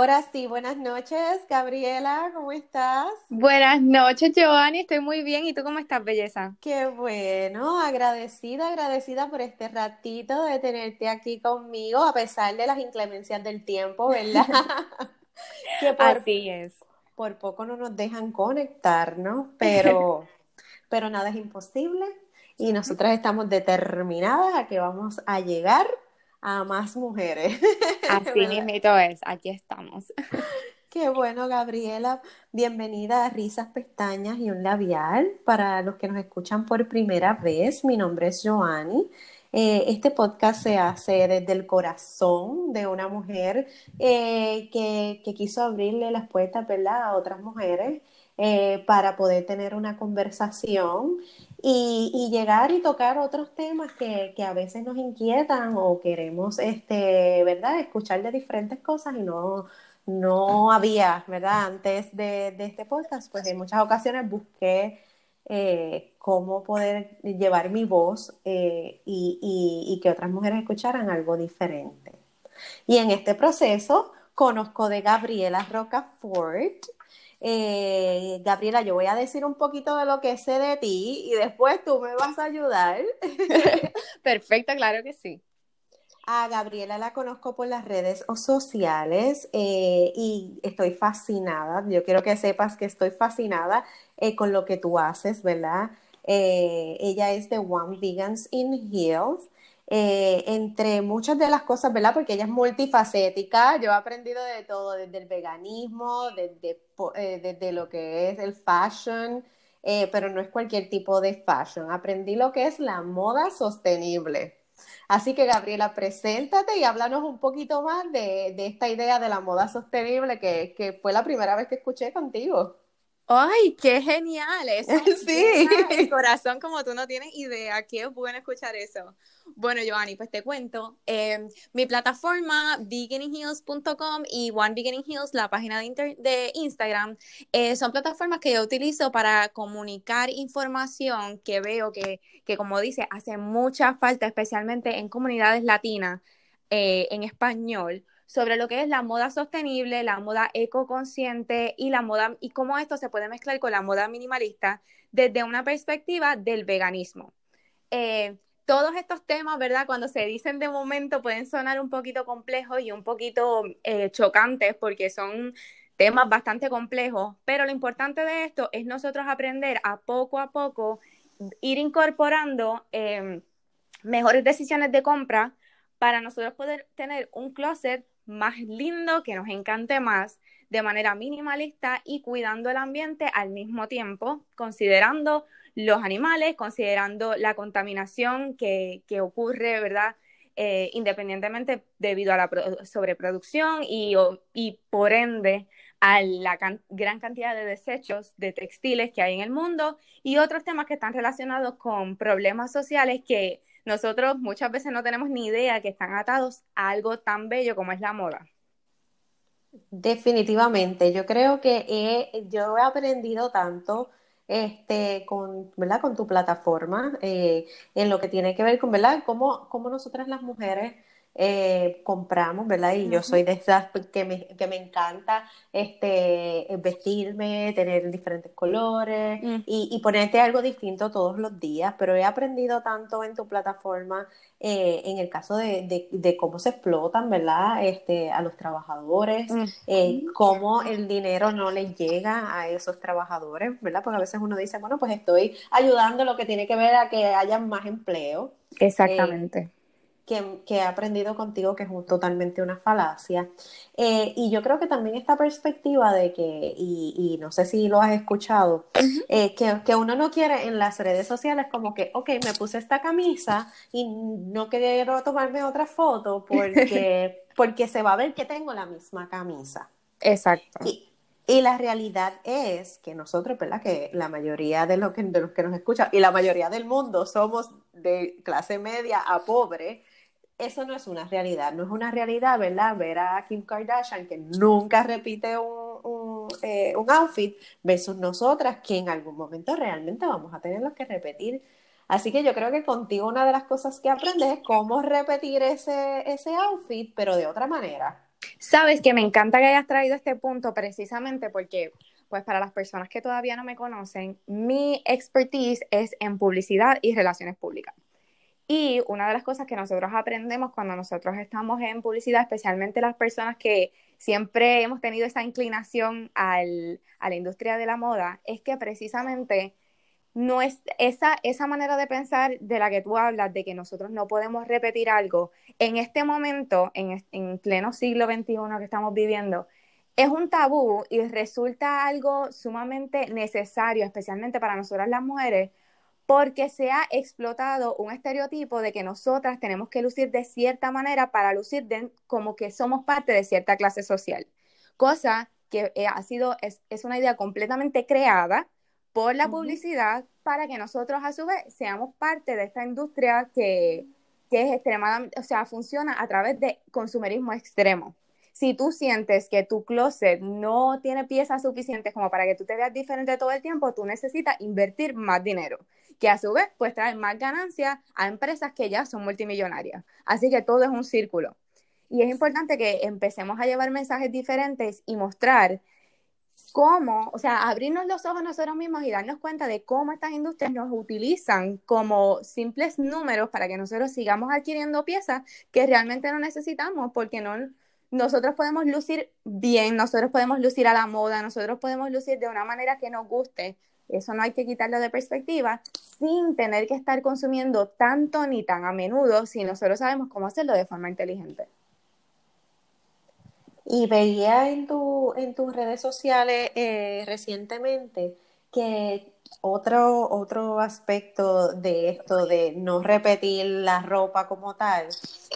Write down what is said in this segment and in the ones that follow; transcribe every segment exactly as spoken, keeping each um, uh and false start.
Ahora sí, buenas noches, Gabriela, ¿cómo estás? Buenas noches, Giovanni. Estoy muy bien. ¿Y tú cómo estás, belleza? Qué bueno, agradecida, agradecida por este ratito de tenerte aquí conmigo, a pesar de las inclemencias del tiempo, ¿verdad? Que por, Así es. por poco no nos dejan conectarnos, pero, pero nada es imposible y nosotras estamos determinadas a que vamos a llegar a más mujeres, Así ¿verdad? mismito es. Aquí estamos. Qué bueno, Gabriela. Bienvenida a Risas, Pestañas y un Labial. Para los que nos escuchan por primera vez, mi nombre es Joanny. Eh, este podcast se hace desde el corazón de una mujer eh, que, que quiso abrirle las puertas, ¿verdad?, a otras mujeres eh, para poder tener una conversación y, y llegar y tocar otros temas que, que a veces nos inquietan o queremos, este, ¿verdad?, escuchar de diferentes cosas y no no había, ¿verdad? Antes de, de este podcast, pues en muchas ocasiones busqué eh, cómo poder llevar mi voz eh, y, y, y que otras mujeres escucharan algo diferente. Y en este proceso conozco de Gabriela Rocafort. Eh, Gabriela, yo voy a decir un poquito de lo que sé de ti y después tú me vas a ayudar. Perfecto, claro que sí. A Gabriela la conozco por las redes o sociales eh, y estoy fascinada. Yo quiero que sepas que estoy fascinada eh, con lo que tú haces, ¿verdad? Eh, ella es de One Vegans in Heels. Eh, entre muchas de las cosas, ¿verdad? Porque ella es multifacética. Yo he aprendido de todo, desde el veganismo, desde, eh, desde lo que es el fashion, eh, pero no es cualquier tipo de fashion. Aprendí lo que es la moda sostenible. Así que, Gabriela, preséntate y háblanos un poquito más de, de esta idea de la moda sostenible que, que fue la primera vez que escuché contigo. ¡Ay, qué genial! Eso me llena el Sí. corazón como tú no tienes idea. Qué bueno escuchar eso. Bueno, Giovanni, pues te cuento. Eh, mi plataforma, vegan in heels punto com y One Vegan in Heels, la página de, inter- de Instagram, eh, son plataformas que yo utilizo para comunicar información que veo que, que, como dice, hace mucha falta, especialmente en comunidades latinas, eh, en español sobre lo que es la moda sostenible, la moda ecoconsciente y la moda y cómo esto se puede mezclar con la moda minimalista desde una perspectiva del veganismo. Eh, todos estos temas, ¿verdad? Cuando se dicen de momento pueden sonar un poquito complejos y un poquito eh, chocantes porque son temas bastante complejos, pero lo importante de esto es nosotros aprender a poco a poco ir incorporando eh, mejores decisiones de compra para nosotros poder tener un closet más lindo, que nos encante más, de manera minimalista y cuidando el ambiente al mismo tiempo, considerando los animales, considerando la contaminación que, que ocurre, ¿verdad? Eh, independientemente debido a la sobreproducción y, o, y por ende a la can gran cantidad de desechos de textiles que hay en el mundo y otros temas que están relacionados con problemas sociales que nosotros muchas veces no tenemos ni idea que están atados a algo tan bello como es la moda. Definitivamente, yo creo que he, yo he aprendido tanto este, con, ¿verdad?, con tu plataforma eh, en lo que tiene que ver con, ¿verdad?, cómo, cómo nosotras las mujeres eh, compramos, ¿verdad? Y yo soy Uh-huh. de esas que me, que me encanta este, vestirme, tener diferentes colores Mm. y, y ponerte algo distinto todos los días, pero he aprendido tanto en tu plataforma eh, en el caso de, de, de cómo se explotan, ¿verdad? Este, a los trabajadores Mm. eh, cómo el dinero no les llega a esos trabajadores, ¿verdad? Porque a veces uno dice, bueno, pues estoy ayudando lo que tiene que ver a que haya más empleo, eh, Exactamente. que, que he aprendido contigo que es un- totalmente una falacia. Eh, y yo creo que también esta perspectiva de que, y, y no sé si lo has escuchado, Uh-huh. eh, que, que uno no quiere en las redes sociales como que, ok, me puse esta camisa y no quiero tomarme otra foto porque, porque se va a ver que tengo la misma camisa. Exacto. Y, y la realidad es que nosotros, ¿verdad? Que la mayoría de los que, de los que nos escuchan y la mayoría del mundo somos de clase media a pobre. Eso no es una realidad, no es una realidad, ¿verdad? Ver a Kim Kardashian que nunca repite un, un, eh, un outfit versus nosotras que en algún momento realmente vamos a tenerlo que repetir. Así que yo creo que contigo una de las cosas que aprendes es cómo repetir ese, ese outfit, pero de otra manera. Sabes que me encanta que hayas traído este punto precisamente porque, pues para las personas que todavía no me conocen, mi expertise es en publicidad y relaciones públicas. Y una de las cosas que nosotros aprendemos cuando nosotros estamos en publicidad, especialmente las personas que siempre hemos tenido esa inclinación al, a la industria de la moda, es que precisamente no es esa, esa manera de pensar de la que tú hablas, de que nosotros no podemos repetir algo, en este momento, en, en pleno siglo veintiuno que estamos viviendo, es un tabú y resulta algo sumamente necesario, especialmente para nosotras las mujeres, porque se ha explotado un estereotipo de que nosotras tenemos que lucir de cierta manera para lucir de, como que somos parte de cierta clase social, cosa que eh, ha sido, es, es una idea completamente creada por la Ujú. publicidad para que nosotros a su vez seamos parte de esta industria que, que es extremadamente, o sea, funciona a través de consumerismo extremo. Si tú sientes que tu closet no tiene piezas suficientes como para que tú te veas diferente todo el tiempo, tú necesitas invertir más dinero, que a su vez pues trae más ganancias a empresas que ya son multimillonarias. Así que todo es un círculo. Y es importante que empecemos a llevar mensajes diferentes y mostrar cómo, o sea, abrirnos los ojos nosotros mismos y darnos cuenta de cómo estas industrias nos utilizan como simples números para que nosotros sigamos adquiriendo piezas que realmente no necesitamos, porque no, nosotros podemos lucir bien, nosotros podemos lucir a la moda, nosotros podemos lucir de una manera que nos guste. Eso no hay que quitarlo de perspectiva, sin tener que estar consumiendo tanto ni tan a menudo si nosotros sabemos cómo hacerlo de forma inteligente. Y veía en tu, en tus redes sociales eh, recientemente que otro, otro aspecto de esto de no repetir la ropa como tal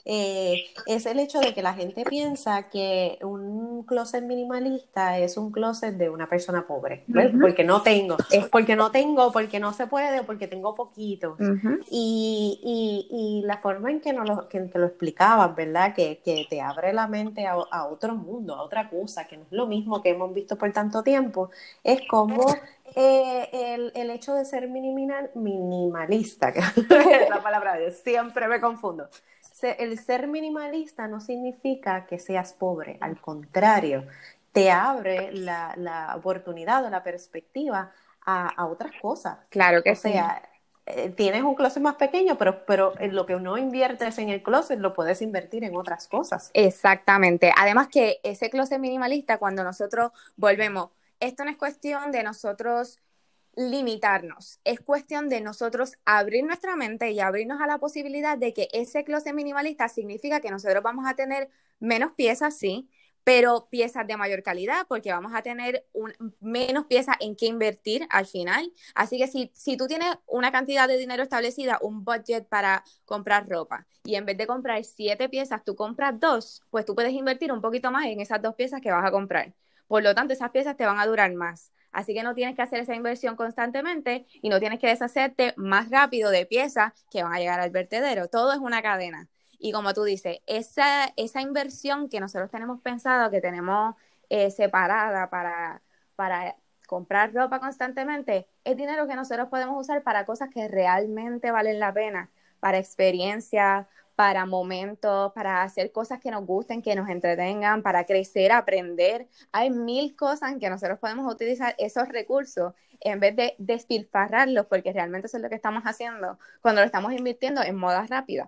eh, es el hecho de que la gente piensa que un closet minimalista es un closet de una persona pobre, ¿ves? Uh-huh. Porque no tengo, Es, porque no tengo, porque no se puede, porque tengo poquitos. uh-huh. Y, y, y la forma en que, nos lo, que, que lo explicaban, ¿verdad? Que, que te abre la mente a, a otro mundo, a otra cosa, que no es lo mismo que hemos visto por tanto tiempo, es como eh, el, el hecho de ser minimal, minimalista, que es la palabra, yo siempre me confundo. El ser minimalista no significa que seas pobre, al contrario, te abre la, la oportunidad o la perspectiva a, a otras cosas. Claro que O sí. sea, eh, tienes un closet más pequeño, pero, pero en lo que no inviertes en el closet lo puedes invertir en otras cosas. Exactamente. Además que ese closet minimalista, cuando nosotros volvemos, esto no es cuestión de nosotros limitarnos, es cuestión de nosotros abrir nuestra mente y abrirnos a la posibilidad de que ese closet minimalista significa que nosotros vamos a tener menos piezas, sí, pero piezas de mayor calidad, porque vamos a tener un, menos piezas en qué invertir al final. Así que si, si tú tienes una cantidad de dinero establecida, un budget para comprar ropa, y en vez de comprar siete piezas, tú compras dos, pues tú puedes invertir un poquito más en esas dos piezas que vas a comprar. Por lo tanto, esas piezas te van a durar más. Así que no tienes que hacer esa inversión constantemente y no tienes que deshacerte más rápido de piezas que van a llegar al vertedero. Todo es una cadena. Y como tú dices, esa, esa inversión que nosotros tenemos pensado, que tenemos eh, separada para, para comprar ropa constantemente, es dinero que nosotros podemos usar para cosas que realmente valen la pena, para experiencias, para momentos, para hacer cosas que nos gusten, que nos entretengan, para crecer, aprender. Hay mil cosas en que nosotros podemos utilizar esos recursos en vez de despilfarrarlos, porque realmente eso es lo que estamos haciendo cuando lo estamos invirtiendo en moda rápida.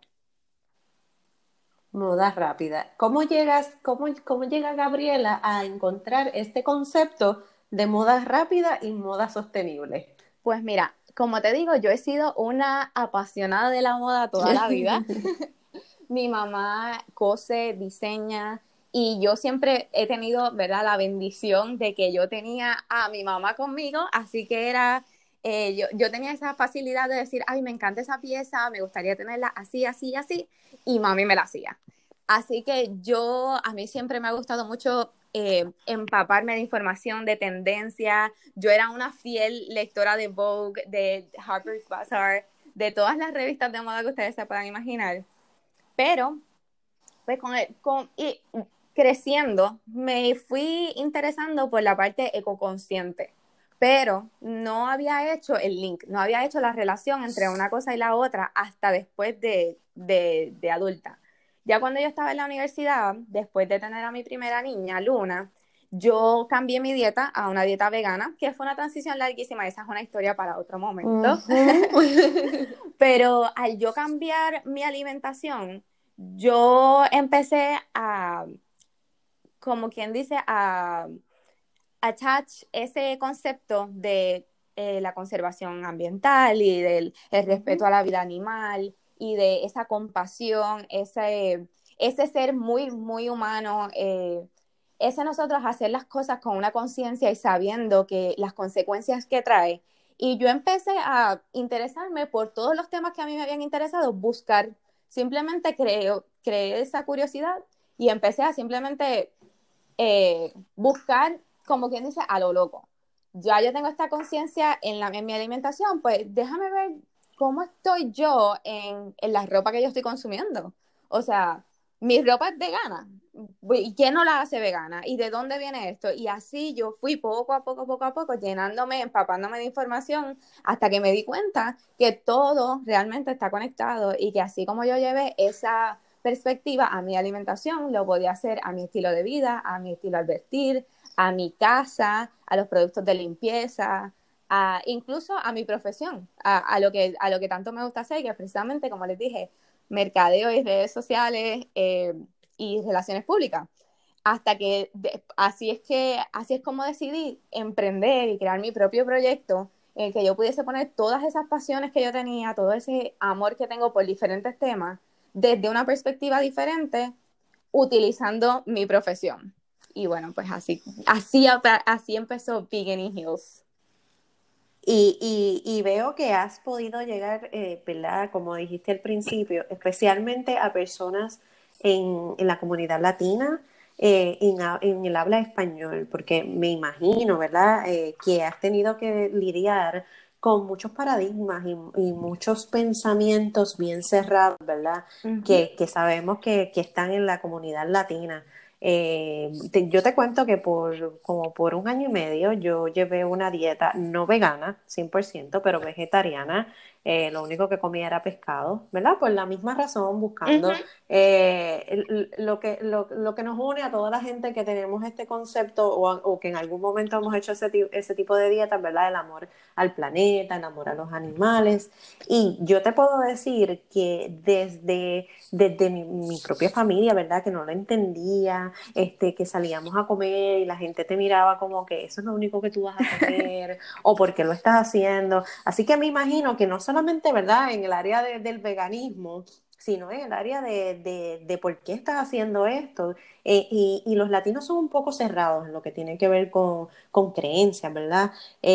Moda rápida. ¿Cómo llegas, cómo, cómo llega Gabriela a encontrar este concepto de moda rápida y moda sostenible? Pues mira, como te digo, yo he sido una apasionada de la moda toda la vida. Mi mamá cose, diseña y yo siempre he tenido, ¿verdad?, la bendición de que yo tenía a mi mamá conmigo, así que era, eh, yo, yo tenía esa facilidad de decir, ay, me encanta esa pieza, me gustaría tenerla así, así, así, y mami me la hacía. Así que yo, a mí siempre me ha gustado mucho eh, empaparme de información, de tendencia. Yo era una fiel lectora de Vogue, de Harper's Bazaar, de todas las revistas de moda que ustedes se puedan imaginar. Pero, pues con, el, con y creciendo, me fui interesando por la parte ecoconsciente, pero no había hecho el link, no había hecho la relación entre una cosa y la otra hasta después de, de, de adulta. Ya cuando yo estaba en la universidad, después de tener a mi primera niña, Luna, yo cambié mi dieta a una dieta vegana, que fue una transición larguísima, esa es una historia para otro momento. Ujú. Pero al yo cambiar mi alimentación, yo empecé a, como quien dice, a attach ese concepto de eh, la conservación ambiental y del el respeto Ujú. a la vida animal y de esa compasión, ese, ese ser muy, muy humano, eh, ese nosotros hacer las cosas con una conciencia y sabiendo que las consecuencias que trae. Y yo empecé a interesarme por todos los temas que a mí me habían interesado, buscar, simplemente creo, creé esa curiosidad y empecé a simplemente eh, buscar, como quien dice, a lo loco. Ya yo tengo esta conciencia en, la, en mi alimentación, pues déjame ver cómo estoy yo en, en la ropa que yo estoy consumiendo. O sea, mi ropa es vegana. ¿Y quién no la hace vegana? ¿Y de dónde viene esto? Y así yo fui poco a poco, poco a poco, llenándome, empapándome de información, hasta que me di cuenta que todo realmente está conectado y que así como yo llevé esa perspectiva a mi alimentación, lo podía hacer a mi estilo de vida, a mi estilo al vestir, a mi casa, a los productos de limpieza, a, incluso a mi profesión, a, a, lo que, a lo que tanto me gusta hacer, que es precisamente, como les dije, mercadeo y redes sociales eh, y relaciones públicas. Hasta que de, así es que así es como decidí emprender y crear mi propio proyecto en el que yo pudiese poner todas esas pasiones que yo tenía, todo ese amor que tengo por diferentes temas, desde una perspectiva diferente, utilizando mi profesión. Y bueno, pues así, así, así empezó Beginning Hills. Y, y, y veo que has podido llegar, eh, ¿verdad? Como dijiste al principio, especialmente a personas en, en la comunidad latina, eh, en, ha- en el habla español, porque me imagino, ¿verdad? Eh, que has tenido que lidiar con muchos paradigmas y, y muchos pensamientos bien cerrados, ¿verdad? Uh -huh. Que, que sabemos que, que están en la comunidad latina. Eh, te- yo te cuento que por como por un año y medio yo llevé una dieta no vegana, cien por ciento, pero vegetariana. Eh, lo único que comía era pescado, ¿verdad? Por la misma razón, Uh buscando -huh. eh, el- lo que, lo, lo que nos une a toda la gente que tenemos este concepto o, a- o que en algún momento hemos hecho ese, ti- ese tipo de dieta, ¿verdad? El amor al planeta, el amor a los animales. Y yo te puedo decir que desde, desde mi, mi propia familia, ¿verdad? Que no lo entendía, este, que salíamos a comer y la gente te miraba como que eso es lo único que tú vas a comer o por qué lo estás haciendo. Así que me imagino que no solamente, ¿verdad? En el área de- del veganismo, sino en el área de, de, de por qué estás haciendo esto. Eh, y, y los latinos son un poco cerrados en lo que tiene que ver con, con creencias, ¿verdad?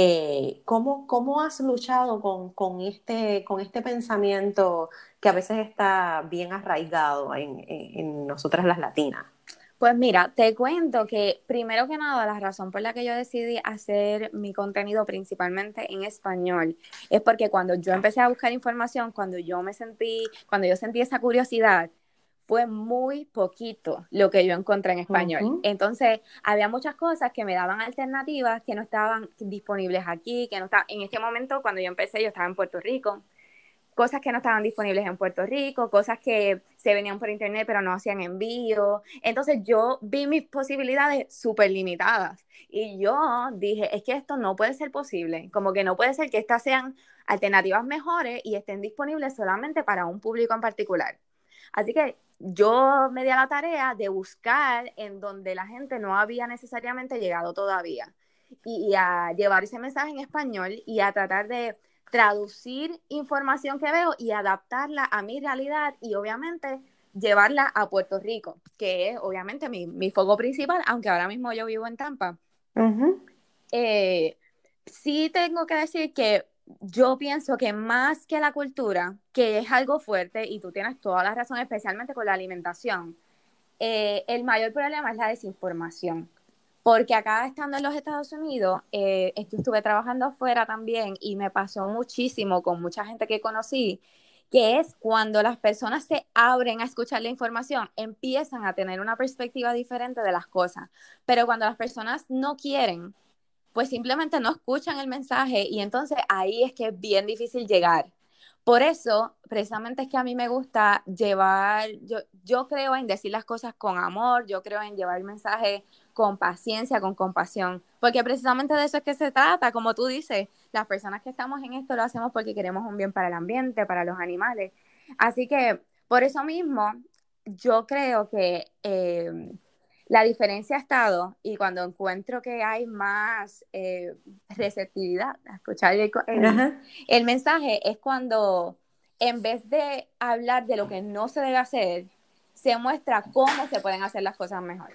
Eh, ¿cómo, cómo has luchado con, con este, con este pensamiento que a veces está bien arraigado en, en, en nosotras las latinas? Pues mira, te cuento que primero que nada, la razón por la que yo decidí hacer mi contenido principalmente en español es porque cuando yo empecé a buscar información, cuando yo me sentí, cuando yo sentí esa curiosidad, fue muy poquito lo que yo encontré en español. Ujú. Entonces, había muchas cosas que me daban alternativas que no estaban disponibles aquí, que no estaban, en este momento cuando yo empecé, yo estaba en Puerto Rico, cosas que no estaban disponibles en Puerto Rico, cosas que se venían por internet pero no hacían envío. Entonces yo vi mis posibilidades súper limitadas y yo dije, es que esto no puede ser posible, como que no puede ser que estas sean alternativas mejores y estén disponibles solamente para un público en particular. Así que yo me di a la tarea de buscar en donde la gente no había necesariamente llegado todavía y, y a llevar ese mensaje en español y a tratar de traducir información que veo y adaptarla a mi realidad y obviamente llevarla a Puerto Rico, que es obviamente mi, mi foco principal, aunque ahora mismo yo vivo en Tampa. Ujú. Eh, sí tengo que decir que yo pienso que más que la cultura, que es algo fuerte, y tú tienes toda la razón, especialmente con la alimentación, eh, el mayor problema es la desinformación. Porque acá estando en los Estados Unidos, eh, es que estuve trabajando afuera también y me pasó muchísimo con mucha gente que conocí, que es cuando las personas se abren a escuchar la información, empiezan a tener una perspectiva diferente de las cosas. Pero cuando las personas no quieren, pues simplemente no escuchan el mensaje y entonces ahí es que es bien difícil llegar. Por eso, precisamente es que a mí me gusta llevar, yo, yo creo en decir las cosas con amor, yo creo en llevar el mensaje con paciencia, con compasión, porque precisamente de eso es que se trata, como tú dices, las personas que estamos en esto lo hacemos porque queremos un bien para el ambiente, para los animales. Así que, por eso mismo, yo creo que eh, la diferencia ha estado, y cuando encuentro que hay más eh, receptividad a escuchar el, el, Ajá. el mensaje, es cuando en vez de hablar de lo que no se debe hacer, se muestra cómo se pueden hacer las cosas mejor.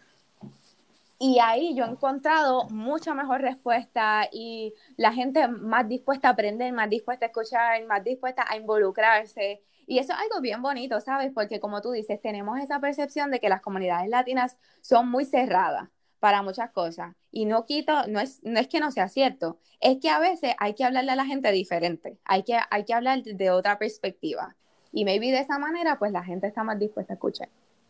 Y ahí yo he encontrado mucha mejor respuesta y la gente más dispuesta a aprender, más dispuesta a escuchar, más dispuesta a involucrarse. Y eso es algo bien bonito, ¿sabes? Porque como tú dices, tenemos esa percepción de que las comunidades latinas son muy cerradas para muchas cosas. Y no quito, no es, no es que no sea cierto, es que a veces hay que hablarle a la gente diferente, hay que, hay que hablar de otra perspectiva. Y maybe de esa manera, pues la gente está más dispuesta a escuchar.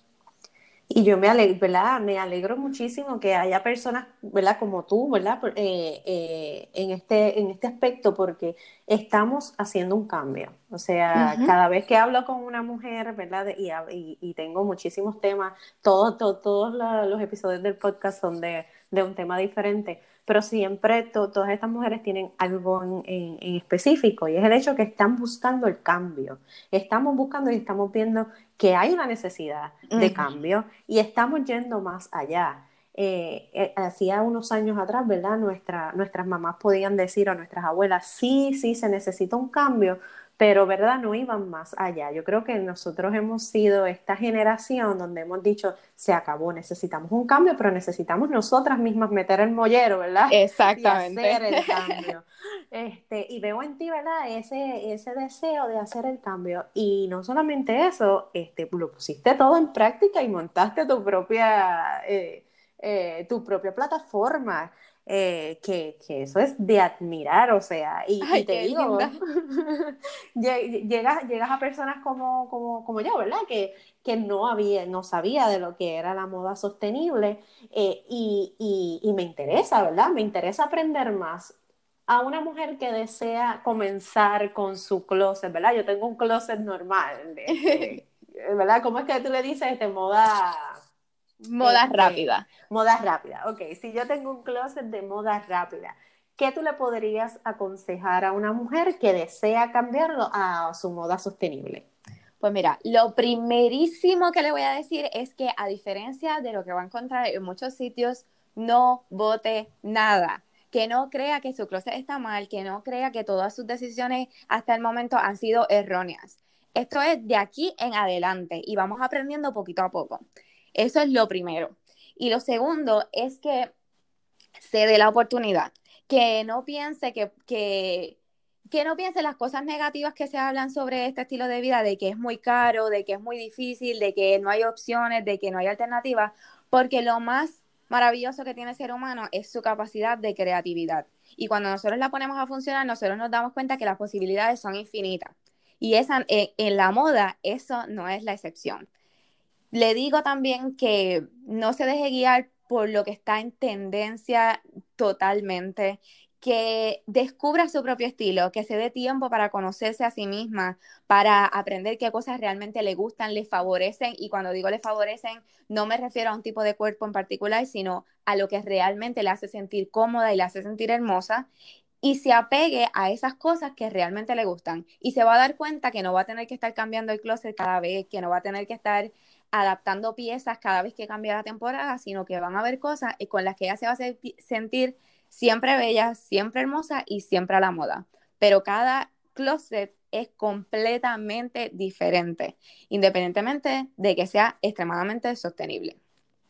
Y yo me alegro, ¿verdad? Me alegro muchísimo que haya personas, ¿verdad? Como tú, ¿verdad? Por- eh, eh, en este, en este aspecto, porque estamos haciendo un cambio. O sea, Ujú. cada vez que hablo con una mujer, ¿verdad? Y, y, y tengo muchísimos temas, todos, todos, todos la- los episodios del podcast son de, de un tema diferente, pero siempre to- todas estas mujeres tienen algo en, en, en específico, y es el hecho que están buscando el cambio. Estamos buscando y estamos viendo que hay una necesidad de Ujú. cambio y estamos yendo más allá. Eh, eh, hacía unos años atrás, ¿verdad? Nuestra, nuestras mamás podían decir a nuestras abuelas, sí, sí, se necesita un cambio, pero, ¿verdad? No iban más allá. Yo creo que nosotros hemos sido esta generación donde hemos dicho, se acabó, necesitamos un cambio, pero necesitamos nosotras mismas meter el mollero, ¿verdad? Y Exactamente. hacer el cambio. Este, y veo en ti, ¿verdad? Ese, ese deseo de hacer el cambio. Y no solamente eso, este, lo pusiste todo en práctica y montaste tu propia, eh, eh, tu propia plataforma. Eh, que, que eso es de admirar, o sea, y, y Ay, te qué linda. digo, llegas, llegas a personas como, como, como yo, ¿verdad? Que, que no había, no sabía de lo que era la moda sostenible, eh, y, y, y me interesa, ¿verdad? Me interesa aprender más a una mujer que desea comenzar con su closet, ¿verdad? Yo tengo un closet normal, este, ¿verdad? ¿Cómo es que tú le dices, este, moda, Moda este, rápida. moda rápida? Ok, si yo tengo un closet de moda rápida, ¿qué tú le podrías aconsejar a una mujer que desea cambiarlo a su moda sostenible? Pues mira, lo primerísimo que le voy a decir es que a diferencia de lo que va a encontrar en muchos sitios, no vote nada. Que no crea que su closet está mal, que no crea que todas sus decisiones hasta el momento han sido erróneas. Esto es de aquí en adelante y vamos aprendiendo poquito a poco. Eso es lo primero. Y lo segundo es que se dé la oportunidad, que no piense que, que, que no piense las cosas negativas que se hablan sobre este estilo de vida, de que es muy caro, de que es muy difícil, de que no hay opciones, de que no hay alternativas, porque lo más maravilloso que tiene el ser humano es su capacidad de creatividad. Y cuando nosotros la ponemos a funcionar, nosotros nos damos cuenta que las posibilidades son infinitas. Y esa, en, en la moda, eso no es la excepción. Le digo también que no se deje guiar por lo que está en tendencia totalmente, que descubra su propio estilo, que se dé tiempo para conocerse a sí misma, para aprender qué cosas realmente le gustan, le favorecen, y cuando digo le favorecen, no me refiero a un tipo de cuerpo en particular, sino a lo que realmente le hace sentir cómoda y le hace sentir hermosa, y se apegue a esas cosas que realmente le gustan. Y se va a dar cuenta que no va a tener que estar cambiando el closet cada vez, que no va a tener que estar adaptando piezas cada vez que cambia la temporada, sino que van a haber cosas con las que ella se va a sentir siempre bella, siempre hermosa y siempre a la moda. Pero cada closet es completamente diferente, independientemente de que sea extremadamente sostenible.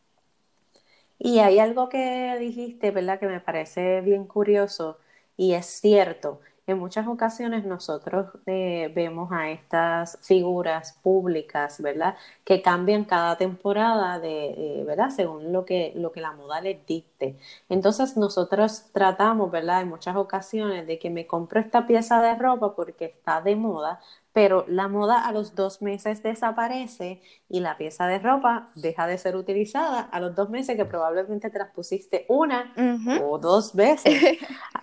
Y hay algo que dijiste, ¿verdad? Que me parece bien curioso y es cierto. En muchas ocasiones nosotros eh, vemos a estas figuras públicas, ¿verdad? Que cambian cada temporada de, eh, ¿verdad? Según lo que, lo que la moda les dicte. Entonces nosotros tratamos, ¿verdad? En muchas ocasiones de que me compro esta pieza de ropa porque está de moda, pero la moda a los dos meses desaparece y la pieza de ropa deja de ser utilizada a los dos meses que probablemente te las pusiste una Uh -huh. o dos veces.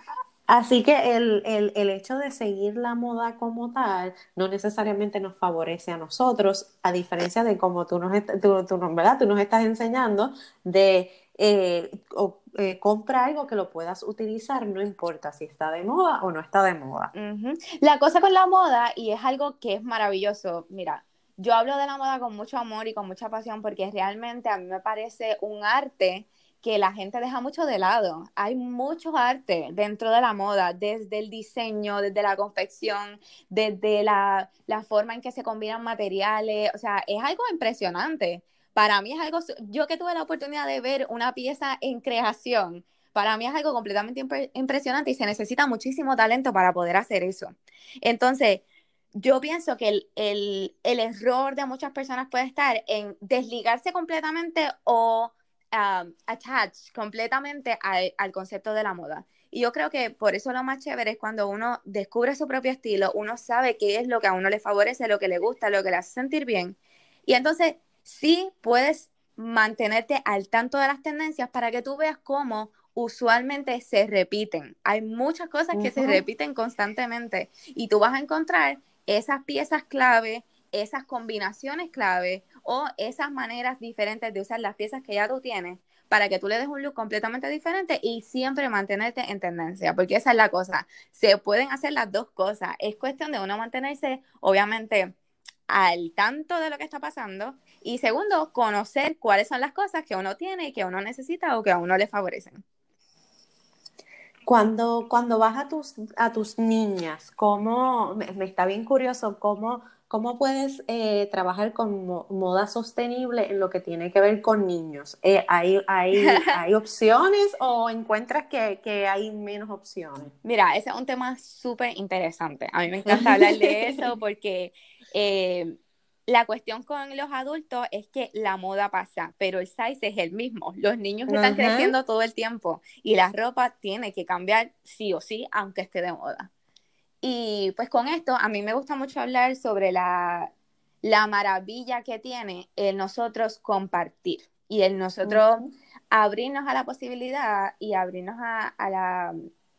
Así que el, el, el hecho de seguir la moda como tal no necesariamente nos favorece a nosotros, a diferencia de como tú nos, est- tú, tú nos- ¿verdad? Tú nos estás enseñando de eh, o- eh, compra algo que lo puedas utilizar, no importa si está de moda o no está de moda. Ujú. La cosa con la moda, y es algo que es maravilloso, mira, yo hablo de la moda con mucho amor y con mucha pasión porque realmente a mí me parece un arte que la gente deja mucho de lado. Hay mucho arte dentro de la moda, desde el diseño, desde la confección, desde la, la forma en que se combinan materiales, o sea, es algo impresionante. Para mí es algo, yo que tuve la oportunidad de ver una pieza en creación, para mí es algo completamente impre impresionante y se necesita muchísimo talento para poder hacer eso. Entonces, yo pienso que el, el, el error de muchas personas puede estar en desligarse completamente o um, attach completamente al, al concepto de la moda. Y yo creo que por eso lo más chévere es cuando uno descubre su propio estilo, uno sabe qué es lo que a uno le favorece, lo que le gusta, lo que le hace sentir bien. Y entonces sí puedes mantenerte al tanto de las tendencias para que tú veas cómo usualmente se repiten. Hay muchas cosas que se Ujú. repiten constantemente y tú vas a encontrar esas piezas clave, esas combinaciones clave o esas maneras diferentes de usar las piezas que ya tú tienes para que tú le des un look completamente diferente y siempre mantenerte en tendencia, porque esa es la cosa. Se pueden hacer las dos cosas. Es cuestión de uno mantenerse, obviamente, al tanto de lo que está pasando y segundo, conocer cuáles son las cosas que uno tiene y que uno necesita o que a uno le favorecen. Cuando, cuando vas a tus, a tus niñas, ¿cómo, me, me está bien curioso, cómo, cómo puedes eh, trabajar con mo- moda sostenible en lo que tiene que ver con niños? Eh, ¿hay, hay, hay opciones o encuentras que, que hay menos opciones? Mira, ese es un tema súper interesante. A mí me encanta hablar de eso porque eh, la cuestión con los adultos es que la moda pasa, pero el size es el mismo. Los niños están Ajá. creciendo todo el tiempo y la ropa tiene que cambiar sí o sí, aunque esté de moda. Y pues con esto, a mí me gusta mucho hablar sobre la, la maravilla que tiene el nosotros compartir y el nosotros Ujú. abrirnos a la posibilidad y abrirnos a, a la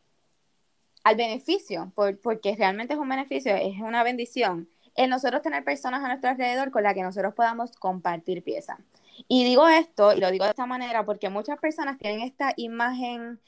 al beneficio, por, porque realmente es un beneficio, es una bendición, el nosotros tener personas a nuestro alrededor con las que nosotros podamos compartir piezas. Y digo esto, y lo digo de esta manera, porque muchas personas tienen esta imagen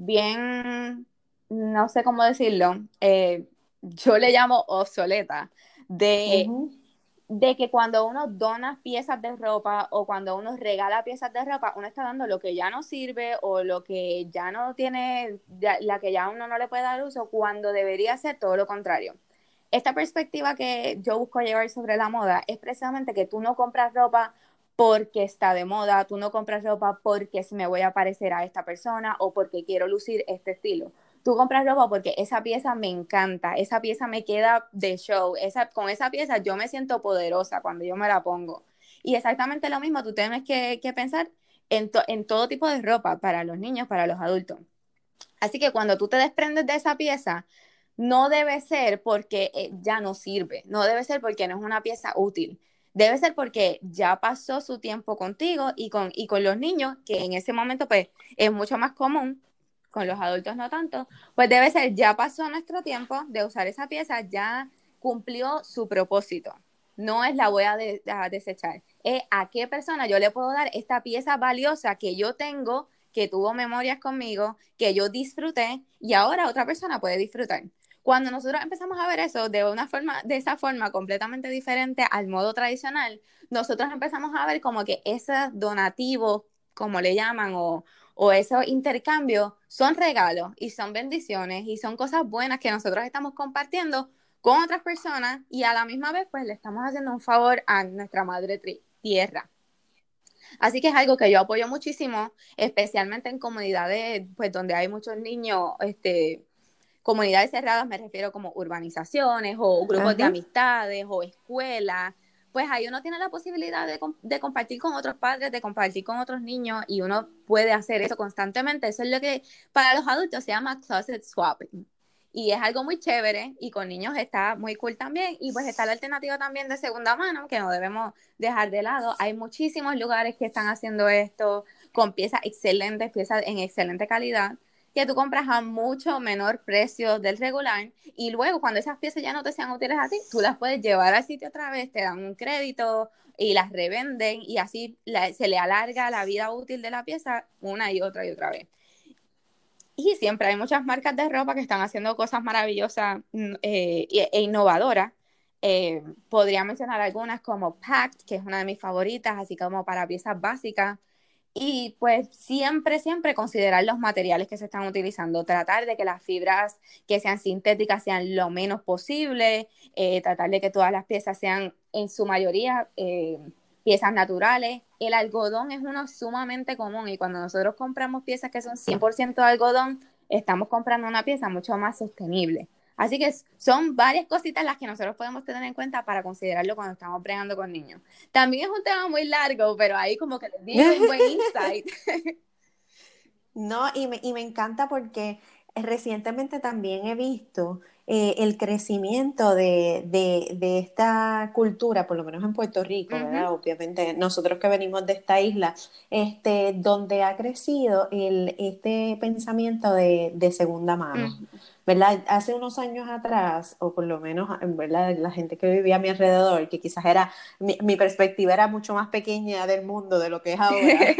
bien, no sé cómo decirlo, eh, yo le llamo obsoleta, de Ujú. de que cuando uno dona piezas de ropa o cuando uno regala piezas de ropa, uno está dando lo que ya no sirve o lo que ya no tiene, ya, la que ya uno no le puede dar uso, cuando debería ser todo lo contrario. Esta perspectiva que yo busco llevar sobre la moda es precisamente que tú no compras ropa porque está de moda, tú no compras ropa porque se me voy a parecer a esta persona o porque quiero lucir este estilo. Tú compras ropa porque esa pieza me encanta, esa pieza me queda de show, esa, con esa pieza yo me siento poderosa cuando yo me la pongo. Y exactamente lo mismo, tú tienes que, que pensar en, to, en todo tipo de ropa, para los niños, para los adultos. Así que cuando tú te desprendes de esa pieza, no debe ser porque eh, ya no sirve, no debe ser porque no es una pieza útil. Debe ser porque ya pasó su tiempo contigo y con, y con los niños, que en ese momento pues es mucho más común, con los adultos no tanto, pues debe ser ya pasó nuestro tiempo de usar esa pieza, ya cumplió su propósito. No es la voy a, de, a desechar, es a qué persona yo le puedo dar esta pieza valiosa que yo tengo, que tuvo memorias conmigo, que yo disfruté y ahora otra persona puede disfrutar. Cuando nosotros empezamos a ver eso de una forma, de esa forma completamente diferente al modo tradicional, nosotros empezamos a ver como que esos donativos, como le llaman, o, o esos intercambios, son regalos y son bendiciones y son cosas buenas que nosotros estamos compartiendo con otras personas y a la misma vez pues le estamos haciendo un favor a nuestra madre tierra. Así que es algo que yo apoyo muchísimo, especialmente en comunidades pues donde hay muchos niños, este, comunidades cerradas, me refiero como urbanizaciones o grupos de Ajá. amistades o escuelas, pues ahí uno tiene la posibilidad de, de compartir con otros padres, de compartir con otros niños y uno puede hacer eso constantemente. Eso es lo que para los adultos se llama closet swapping. Y es algo muy chévere y con niños está muy cool también. Y pues está la alternativa también de segunda mano que no debemos dejar de lado. Hay muchísimos lugares que están haciendo esto con piezas excelentes, piezas en excelente calidad que tú compras a mucho menor precio del regular y luego cuando esas piezas ya no te sean útiles a ti, tú las puedes llevar al sitio otra vez, te dan un crédito y las revenden y así la, se le alarga la vida útil de la pieza una y otra y otra vez. Y siempre hay muchas marcas de ropa que están haciendo cosas maravillosas eh, e innovadoras. Eh, podría mencionar algunas como Pact, que es una de mis favoritas, así como para piezas básicas. Y pues siempre, siempre considerar los materiales que se están utilizando, tratar de que las fibras que sean sintéticas sean lo menos posible, eh, tratar de que todas las piezas sean en su mayoría eh, piezas naturales. El algodón es uno sumamente común y cuando nosotros compramos piezas que son cien por ciento de algodón, estamos comprando una pieza mucho más sostenible. Así que son varias cositas las que nosotros podemos tener en cuenta para considerarlo cuando estamos bregando con niños. También es un tema muy largo, pero ahí como que les di un buen insight. No, y me, y me encanta porque recientemente también he visto eh, el crecimiento de, de, de esta cultura, por lo menos en Puerto Rico, ¿verdad? Uh-huh. Obviamente, nosotros que venimos de esta isla, este, donde ha crecido el, este pensamiento de, de segunda mano. Uh-huh. ¿Verdad? Hace unos años atrás, o por lo menos, ¿verdad? La gente que vivía a mi alrededor, que quizás era, mi, mi perspectiva era mucho más pequeña del mundo de lo que es ahora.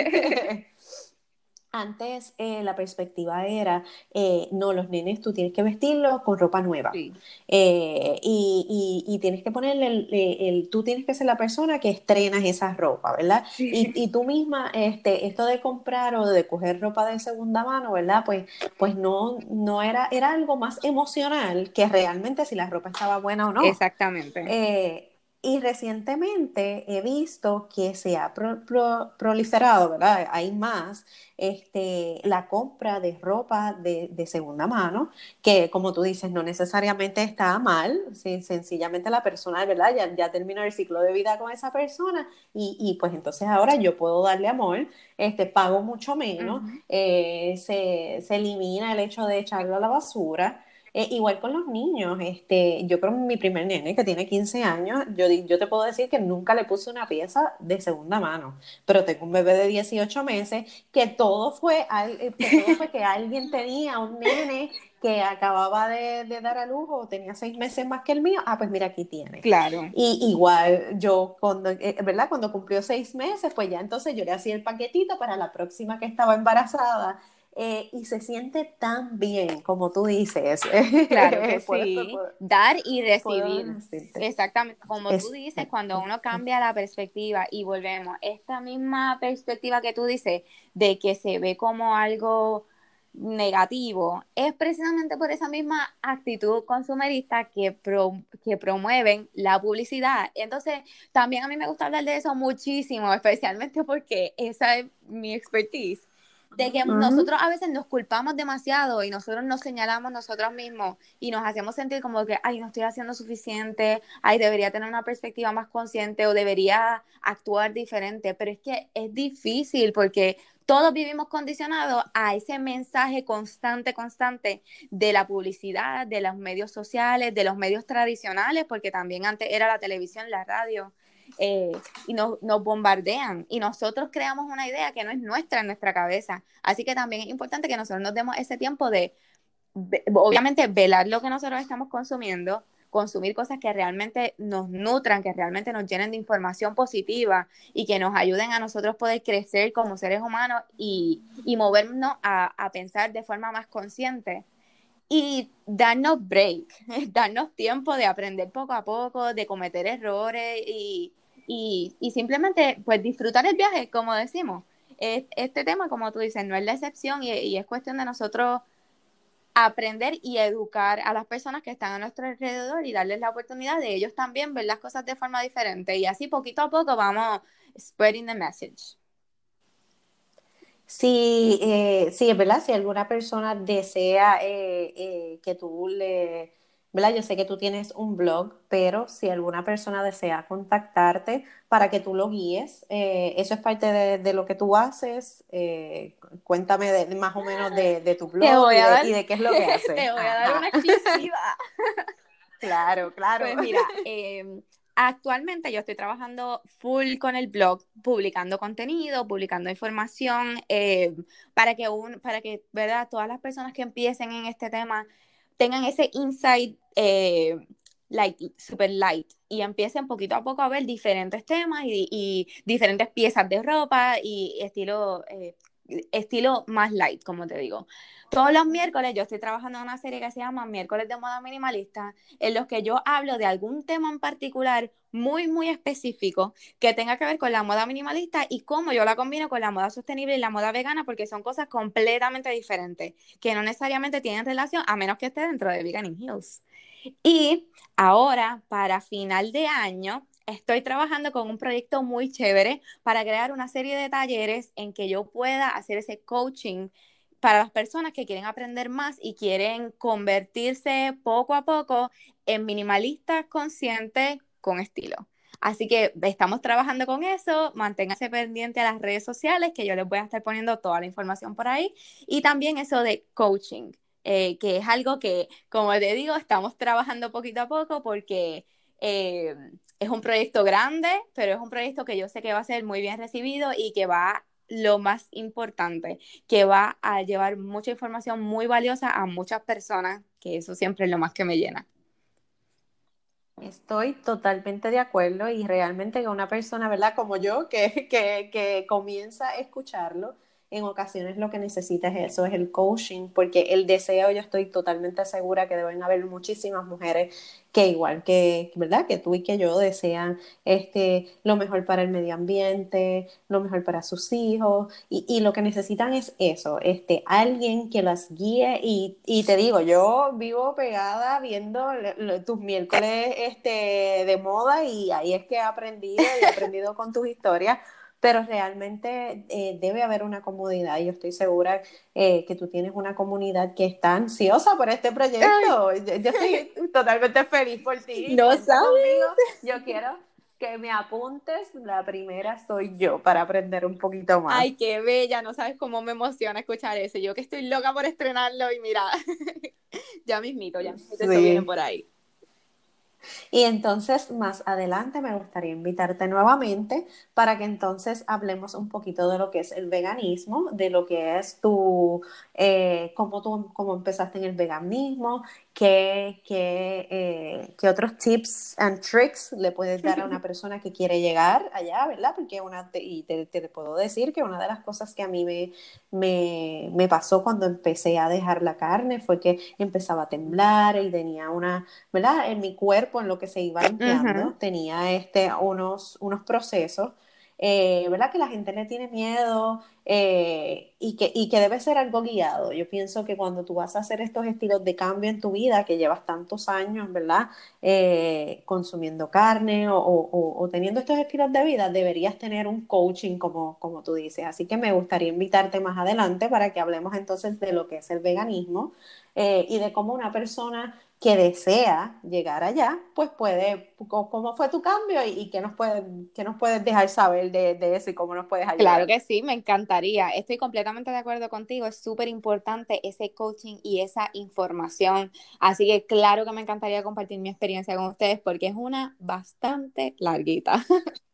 Antes eh, la perspectiva era, eh, no, los nenes tú tienes que vestirlos con ropa nueva. Sí. Eh, y, y, y tienes que ponerle, el, el, tú tienes que ser la persona que estrenas esa ropa, ¿verdad? Y, y tú misma, este, esto de comprar o de coger ropa de segunda mano, ¿verdad? Pues, pues no, no era, era algo más emocional que realmente si la ropa estaba buena o no. Exactamente. Eh, y recientemente he visto que se ha pro, pro, proliferado, ¿verdad? Hay más, este, la compra de ropa de, de, segunda mano, que como tú dices, no necesariamente está mal, sí, sencillamente la persona, ¿verdad? Ya, ya terminó el ciclo de vida con esa persona y, y pues entonces ahora yo puedo darle amor, este, pago mucho menos, Uh-huh. eh, se, se elimina el hecho de echarlo a la basura. Eh, igual con los niños, este, yo creo que mi primer nene que tiene quince años, yo, yo te puedo decir que nunca le puse una pieza de segunda mano, pero tengo un bebé de dieciocho meses que todo fue, que todo fue que alguien tenía un nene que acababa de, de dar a luz o tenía seis meses más que el mío, ah, pues mira, aquí tiene. Claro. Y igual yo, cuando, eh, ¿verdad? Cuando cumplió seis meses, pues ya entonces yo le hacía el paquetito para la próxima que estaba embarazada. Eh, y se siente tan bien, como tú dices. Claro que puedo, sí. puedo, Dar y puedo recibir. decirte. Exactamente. Como tú Es, dices, cuando uno cambia la perspectiva y volvemos, esta misma perspectiva que tú dices de que se ve como algo negativo, es precisamente por esa misma actitud consumerista que, pro, que promueven la publicidad. Entonces, también a mí me gusta hablar de eso muchísimo, especialmente porque esa es mi expertise de que uh-huh. nosotros a veces nos culpamos demasiado y nosotros nos señalamos nosotros mismos y nos hacemos sentir como que, ay, no estoy haciendo suficiente, ay, debería tener una perspectiva más consciente o debería actuar diferente, pero es que es difícil porque todos vivimos condicionados a ese mensaje constante, constante de la publicidad, de los medios sociales, de los medios tradicionales, porque también antes era la televisión, la radio, eh, y nos, nos bombardean y nosotros creamos una idea que no es nuestra en nuestra cabeza. Así que también es importante que nosotros nos demos ese tiempo de, de obviamente, velar lo que nosotros estamos consumiendo, consumir cosas que realmente nos nutran, que realmente nos llenen de información positiva y que nos ayuden a nosotros poder crecer como seres humanos y, y movernos a, a pensar de forma más consciente y darnos break, darnos tiempo de aprender poco a poco, de cometer errores y, y, y simplemente pues disfrutar el viaje, como decimos. Este tema, como tú dices, no es la excepción y, y es cuestión de nosotros aprender y educar a las personas que están a nuestro alrededor y darles la oportunidad de ellos también ver las cosas de forma diferente y así poquito a poco vamos spreading the message. Sí, eh, sí, es verdad, si alguna persona desea eh, eh, que tú le, ¿verdad? Yo sé que tú tienes un blog, pero si alguna persona desea contactarte para que tú lo guíes, eh, eso es parte de, de lo que tú haces. Eh, cuéntame de, de más o menos de, de tu Te blog voy y a de, dar, y de qué es lo que haces. te voy a dar una Ajá. exclusiva. Claro, claro. Pues mira, eh, actualmente yo estoy trabajando full con el blog, publicando contenido, publicando información, eh, para que, un, para que, ¿verdad? Todas las personas que empiecen en este tema tengan ese insight eh, light, super light, y empiecen poquito a poco a ver diferentes temas y, y diferentes piezas de ropa y estilo, eh, estilo más light, como te digo. Todos los miércoles yo estoy trabajando en una serie que se llama Miércoles de Moda Minimalista, en los que yo hablo de algún tema en particular muy, muy específico que tenga que ver con la moda minimalista y cómo yo la combino con la moda sostenible y la moda vegana, porque son cosas completamente diferentes, que no necesariamente tienen relación, a menos que esté dentro de Vegan in Heels. Y ahora, para final de año, estoy trabajando con un proyecto muy chévere para crear una serie de talleres en que yo pueda hacer ese coaching para las personas que quieren aprender más y quieren convertirse poco a poco en minimalistas conscientes con estilo. Así que estamos trabajando con eso, manténganse pendiente a las redes sociales, que yo les voy a estar poniendo toda la información por ahí, y también eso de coaching, eh, que es algo que, como te digo, estamos trabajando poquito a poco porque eh, es un proyecto grande, pero es un proyecto que yo sé que va a ser muy bien recibido y que va, lo más importante, que va a llevar mucha información muy valiosa a muchas personas, que eso siempre es lo más que me llena. Estoy totalmente de acuerdo y realmente que una persona, ¿verdad? Como yo, que, que, que comienza a escucharlo, en ocasiones lo que necesita es eso, es el coaching, porque el deseo, yo estoy totalmente segura que deben haber muchísimas mujeres que igual que, ¿verdad? Que tú y que yo desean este, lo mejor para el medio ambiente, lo mejor para sus hijos, y, y lo que necesitan es eso, este, alguien que las guíe, y, y te digo, yo vivo pegada viendo le- le- tus miércoles este, de moda, y ahí es que he aprendido y he aprendido con tus historias, pero realmente eh, debe haber una comunidad, y yo estoy segura eh, que tú tienes una comunidad que está ansiosa por este Ay, proyecto. Yo, yo estoy totalmente feliz por ti, no cuenta conmigo. sabes. Yo quiero que me apuntes, la primera soy yo para aprender un poquito más. Ay, qué bella, no sabes cómo me emociona escuchar eso. Yo que estoy loca por estrenarlo y mira, ya mismito, ya mismito eso viene Sí. por ahí. Y entonces más adelante me gustaría invitarte nuevamente para que entonces hablemos un poquito de lo que es el veganismo, de lo que es tu, eh, cómo tú cómo empezaste en el veganismo, qué, qué, eh, qué otros tips and tricks le puedes dar a una persona que quiere llegar allá, ¿verdad? Porque una, y te, te puedo decir que una de las cosas que a mí me, me, me pasó cuando empecé a dejar la carne fue que empezaba a temblar y tenía una, ¿verdad? En mi cuerpo, en lo que se iba Ujú. limpiando, tenía este, unos, unos procesos, eh, ¿verdad? Que la gente le tiene miedo, eh, y, que, y que debe ser algo guiado. Yo pienso que cuando tú vas a hacer estos estilos de cambio en tu vida, que llevas tantos años, ¿verdad? Eh, consumiendo carne o, o, o, teniendo estos estilos de vida, deberías tener un coaching como, como tú dices. Así que me gustaría invitarte más adelante para que hablemos entonces de lo que es el veganismo, eh, y de cómo una persona que desea llegar allá, pues puede, ¿cómo fue tu cambio y, y qué nos puedes, qué nos puedes dejar saber de, de eso y cómo nos puedes Claro ayudar? que sí, me encantaría. Estoy completamente de acuerdo contigo. Es súper importante ese coaching y esa información. Así que claro que me encantaría compartir mi experiencia con ustedes porque es una bastante larguita.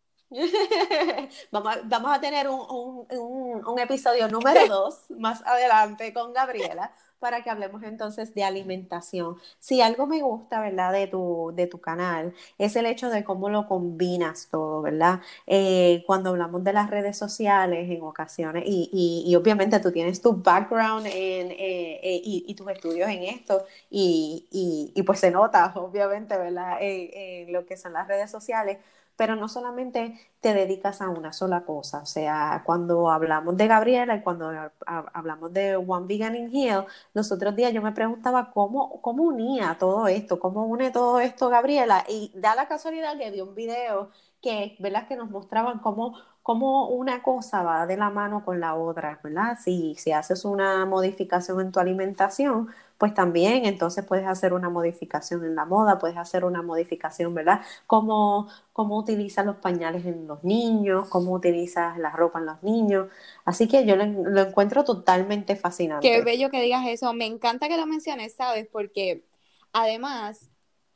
Vamos a, vamos a tener un, un, un, un episodio número dos más adelante con Gabriela para que hablemos entonces de alimentación. Si algo me gusta, ¿verdad? De tu, de tu canal es el hecho de cómo lo combinas todo, ¿verdad? Eh, cuando hablamos de las redes sociales en ocasiones, y, y, y obviamente tú tienes tu background en, eh, eh, y, y, tus estudios en esto, y, y, y pues se nota, obviamente, ¿verdad? En, en lo que son las redes sociales, pero no solamente te dedicas a una sola cosa. O sea, cuando hablamos de Gabriela y cuando ha- hablamos de One Vegan in Heal, los otros días yo me preguntaba cómo, cómo unía todo esto, cómo une todo esto Gabriela, y da la casualidad que vi un video que, ¿verdad? Que nos mostraban cómo, cómo una cosa va de la mano con la otra, ¿verdad? Si, si haces una modificación en tu alimentación, pues también entonces puedes hacer una modificación en la moda, puedes hacer una modificación, ¿verdad? Como cómo utilizas los pañales en los niños, cómo utilizas la ropa en los niños. Así que yo lo, lo encuentro totalmente Qué fascinante. bello que digas eso. Me encanta que lo menciones, ¿sabes? Porque además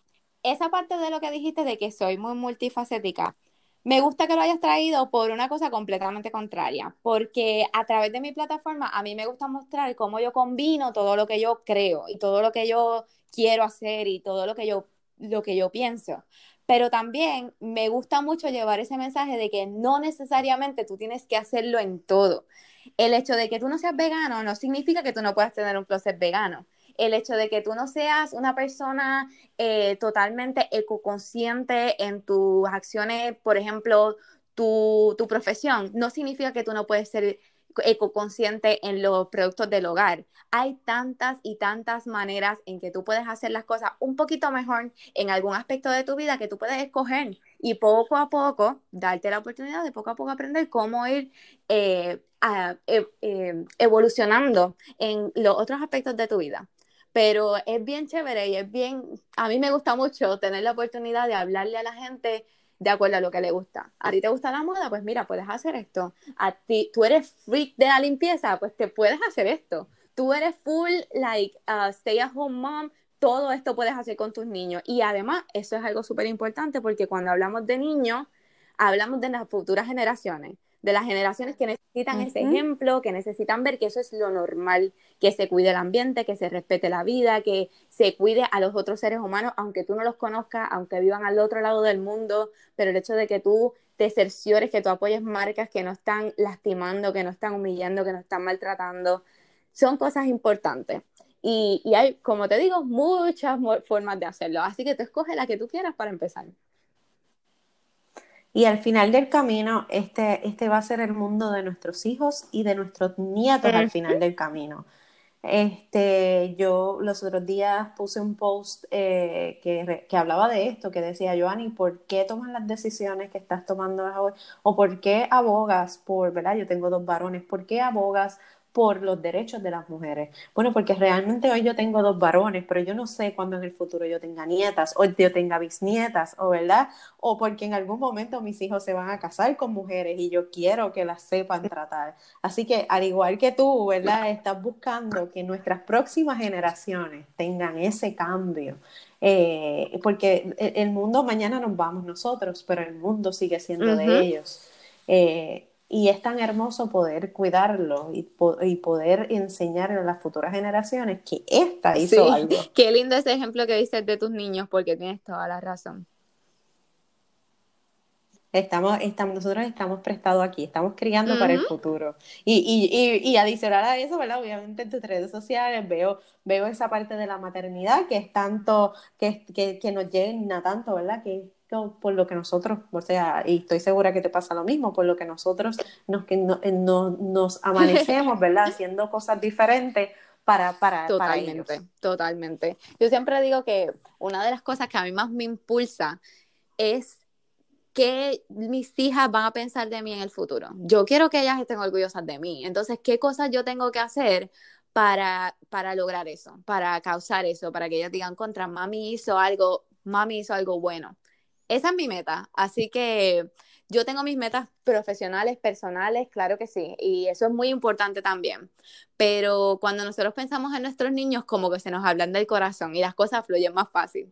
esa parte de lo que dijiste de que soy muy multifacética, me gusta que lo hayas traído por una cosa completamente contraria, porque a través de mi plataforma a mí me gusta mostrar cómo yo combino todo lo que yo creo y todo lo que yo quiero hacer y todo lo que yo, lo que yo pienso. Pero también me gusta mucho llevar ese mensaje de que no necesariamente tú tienes que hacerlo en todo. El hecho de que tú no seas vegano no significa que tú no puedas tener un closet vegano. El hecho de que tú no seas una persona eh, totalmente ecoconsciente en tus acciones, por ejemplo, tu, tu profesión, no significa que tú no puedes ser ecoconsciente en los productos del hogar. Hay tantas y tantas maneras en que tú puedes hacer las cosas un poquito mejor en algún aspecto de tu vida que tú puedes escoger y poco a poco darte la oportunidad de poco a poco aprender cómo ir eh, a, eh, eh, evolucionando en los otros aspectos de tu vida. Pero es bien chévere y es bien, a mí me gusta mucho tener la oportunidad de hablarle a la gente de acuerdo a lo que le gusta. ¿A ti te gusta la moda? Pues mira, puedes hacer esto. ¿A ti, tú eres freak de la limpieza? Pues te puedes hacer esto. Tú eres full, like, uh, stay at home mom, todo esto puedes hacer con tus niños. Y además, eso es algo súper importante porque cuando hablamos de niños, hablamos de las futuras generaciones, de las generaciones que necesitan ese Ujú. ejemplo, que necesitan ver que eso es lo normal, que se cuide el ambiente, que se respete la vida, que se cuide a los otros seres humanos, aunque tú no los conozcas, aunque vivan al otro lado del mundo, pero el hecho de que tú te cerciores, que tú apoyes marcas que no están lastimando, que no están humillando, que no están maltratando, son cosas importantes. Y, y hay, como te digo, muchas formas de hacerlo. Así que tú escoge la que tú quieras para empezar. Y al final del camino, este, este va a ser el mundo de nuestros hijos y de nuestros nietos al Mm. final del camino. Este, yo los otros días puse un post eh, que, que hablaba de esto, que decía, Joanny, ¿por qué tomas las decisiones que estás tomando hoy? ¿O por qué abogas por, ¿verdad? Yo tengo dos varones, ¿por qué abogas por los derechos de las mujeres? Bueno, porque realmente hoy yo tengo dos varones, pero yo no sé cuándo en el futuro yo tenga nietas, o yo tenga bisnietas, o ¿verdad? O porque en algún momento mis hijos se van a casar con mujeres y yo quiero que las sepan tratar. Así que al igual que tú, ¿verdad? Estás buscando que nuestras próximas generaciones tengan ese cambio. Eh, porque el mundo, mañana nos vamos nosotros, pero el mundo sigue siendo de Ujú. ellos. Eh, y es tan hermoso poder cuidarlo y, po y poder enseñarle a las futuras generaciones que esta hizo Sí, algo. qué lindo ese ejemplo que dices de tus niños, porque tienes toda la razón. Estamos, estamos, nosotros estamos prestados aquí, estamos criando para el Ujú. futuro. Y, y, y, y adicional a eso, ¿verdad? Obviamente en tus redes sociales veo, veo esa parte de la maternidad que es tanto, que, que, que nos llena tanto, ¿verdad? Que es como por lo que nosotros, o sea, y estoy segura que te pasa lo mismo, por lo que nosotros nos, que no, no, nos amanecemos, ¿verdad? Haciendo cosas diferentes para, para, para Totalmente, ellos. totalmente. Yo siempre digo que una de las cosas que a mí más me impulsa es qué mis hijas van a pensar de mí en el futuro. Yo quiero que ellas estén orgullosas de mí. Entonces, ¿qué cosas yo tengo que hacer para, para lograr eso, para causar eso, para que ellas digan contra mami hizo algo, mami hizo algo bueno? Esa es mi meta. Así que yo tengo mis metas profesionales, personales, claro que sí, y eso es muy importante también. Pero cuando nosotros pensamos en nuestros niños, como que se nos hablan del corazón y las cosas fluyen más fácil.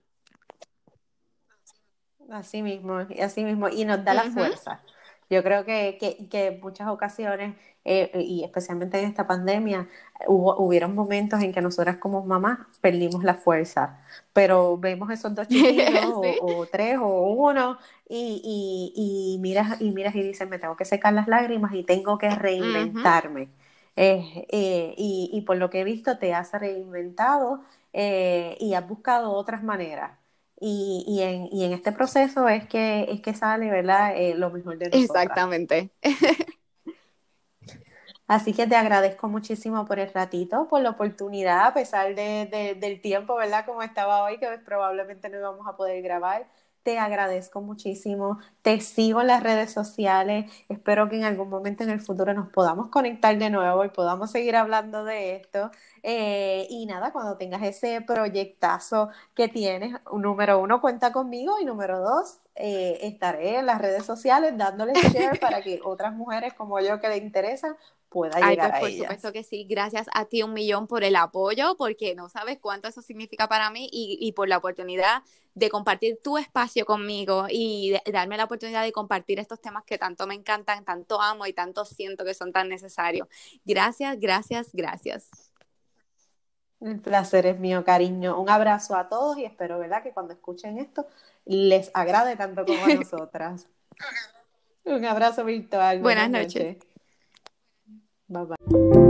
Así mismo, así mismo, y nos da la Ujú. fuerza. Yo creo que, que, que en muchas ocasiones, eh, y especialmente en esta pandemia, hubo, hubieron momentos en que nosotras como mamás perdimos la fuerza, pero vemos esos dos chiquillos, o, Sí. o tres, o uno, y, y, y miras, y miras y dices, me tengo que secar las lágrimas y tengo que Ujú. reinventarme. Eh, eh, y, y por lo que he visto, te has reinventado eh, y has buscado otras maneras. Y, y, en, y en este proceso es que, es que sale, ¿verdad? Eh, lo mejor de nosotras. Exactamente. Así que te agradezco muchísimo por el ratito, por la oportunidad, a pesar de, de- del tiempo, ¿verdad? Como estaba hoy, que probablemente no íbamos a poder grabar. Te agradezco muchísimo. Te sigo en las redes sociales. Espero que en algún momento en el futuro nos podamos conectar de nuevo y podamos seguir hablando de esto. Eh, y nada, cuando tengas ese proyectazo que tienes, número uno, cuenta conmigo y número dos, eh, estaré en las redes sociales dándoles share para que otras mujeres como yo que le interesan pueda Ay, llegar pues a por ellas. supuesto que sí. Gracias a ti un millón por el apoyo, porque no sabes cuánto eso significa para mí y, y por la oportunidad de compartir tu espacio conmigo y de, darme la oportunidad de compartir estos temas que tanto me encantan, tanto amo y tanto siento que son tan necesarios. Gracias, gracias, gracias. El placer es mío, cariño. Un abrazo a todos y espero, ¿verdad?, que cuando escuchen esto les agrade tanto como a nosotras. Un abrazo virtual. Buenas Buenas noches. noches. Bye bye.